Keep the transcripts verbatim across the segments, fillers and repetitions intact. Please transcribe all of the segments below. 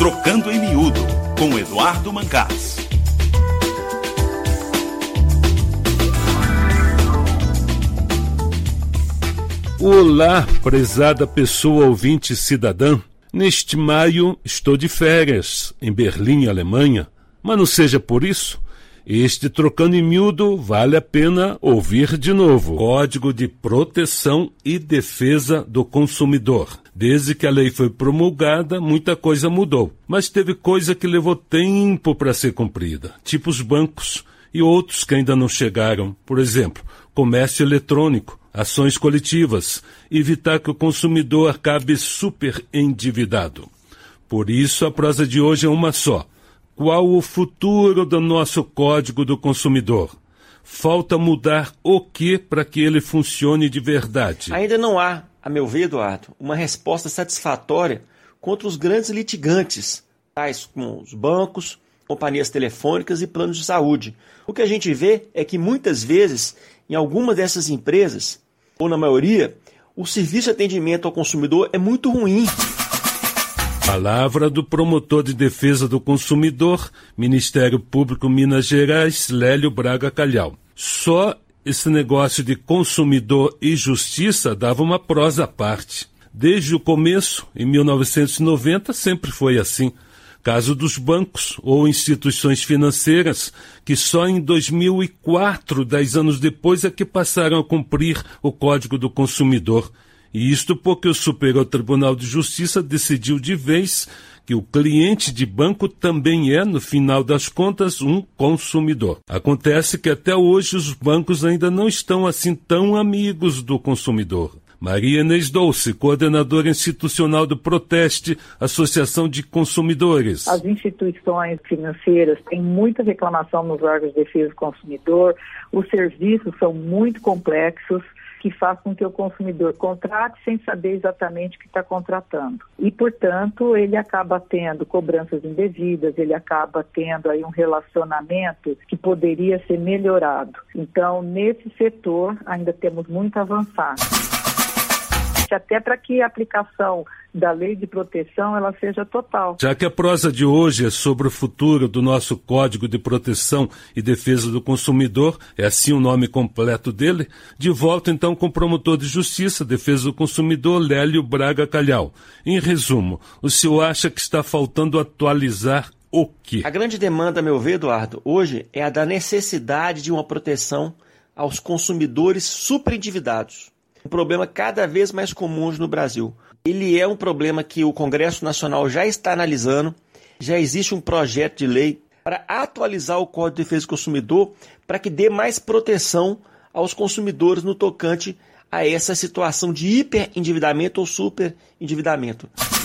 Trocando em Miúdo, com Eduardo Mancás. Olá, prezada pessoa ouvinte cidadã. Neste maio estou de férias, em Berlim, Alemanha. Mas não seja por isso, este Trocando em Miúdo vale a pena ouvir de novo. Código de Proteção e Defesa do Consumidor. Desde que a lei foi promulgada, muita coisa mudou. Mas teve coisa que levou tempo para ser cumprida, tipo os bancos e outros que ainda não chegaram. Por exemplo, comércio eletrônico, ações coletivas, evitar que o consumidor acabe super endividado. Por isso, a prosa de hoje é uma só. Qual o futuro do nosso Código do Consumidor? Falta mudar o que para que ele funcione de verdade? Ainda não há, a meu ver, Eduardo, uma resposta satisfatória contra os grandes litigantes, tais como os bancos, companhias telefônicas e planos de saúde. O que a gente vê é que muitas vezes, em alguma dessas empresas, ou na maioria, o serviço de atendimento ao consumidor é muito ruim. Palavra do promotor de defesa do consumidor, Ministério Público Minas Gerais, Lélio Braga Calhau. Só esse negócio de consumidor e justiça dava uma prosa à parte. Desde o começo, em mil novecentos e noventa, sempre foi assim. Caso dos bancos ou instituições financeiras, que só em dois mil e quatro, dez anos depois, é que passaram a cumprir o Código do Consumidor. E isto porque o Superior Tribunal de Justiça decidiu de vez que o cliente de banco também é, no final das contas, um consumidor. Acontece que até hoje os bancos ainda não estão assim tão amigos do consumidor. Maria Inês Dolce, coordenadora institucional do Proteste, Associação de Consumidores. As instituições financeiras têm muita reclamação nos órgãos de defesa do consumidor, os serviços são muito complexos, que faz com que o consumidor contrate sem saber exatamente o que está contratando. E, portanto, ele acaba tendo cobranças indevidas, ele acaba tendo aí um relacionamento que poderia ser melhorado. Então, nesse setor, ainda temos muito a avançar. Até para que a aplicação da lei de proteção ela seja total. Já que a prosa de hoje é sobre o futuro do nosso Código de Proteção e Defesa do Consumidor, é assim o nome completo dele, de volta então com o promotor de Justiça, Defesa do Consumidor, Lélio Braga Calhau. Em resumo, o senhor acha que está faltando atualizar o quê? A grande demanda, a meu ver, Eduardo, hoje é a da necessidade de uma proteção aos consumidores superendividados. Um problema cada vez mais comum hoje no Brasil. Ele é um problema que o Congresso Nacional já está analisando, já existe um projeto de lei para atualizar o Código de Defesa do Consumidor para que dê mais proteção aos consumidores no tocante a essa situação de hiperendividamento ou superendividamento.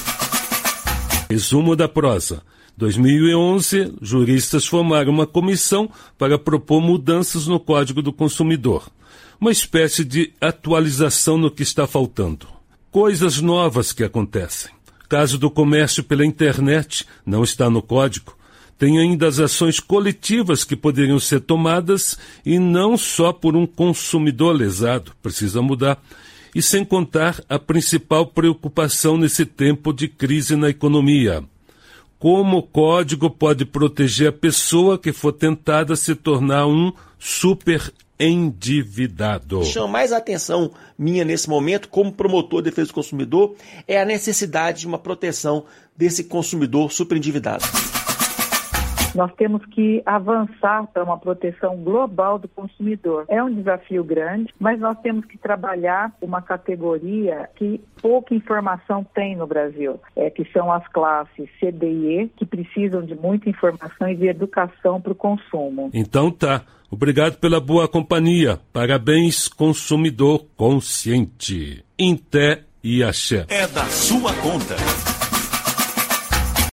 Resumo da prosa. dois mil e onze, juristas formaram uma comissão para propor mudanças no Código do Consumidor. Uma espécie de atualização no que está faltando. Coisas novas que acontecem. Caso do comércio pela internet, não está no Código. Tem ainda as ações coletivas que poderiam ser tomadas e não só por um consumidor lesado. Precisa mudar. E sem contar a principal preocupação nesse tempo de crise na economia. Como o Código pode proteger a pessoa que for tentada se tornar um super endividado. O que chama mais a atenção minha nesse momento, como promotor de defesa do consumidor, é a necessidade de uma proteção desse consumidor superendividado. Nós temos que avançar para uma proteção global do consumidor. É um desafio grande, mas nós temos que trabalhar uma categoria que pouca informação tem no Brasil, é, que são as classes C D I E, que precisam de muita informação e de educação para o consumo. Então tá. Obrigado pela boa companhia. Parabéns, consumidor consciente. Em té e axé. É da sua conta.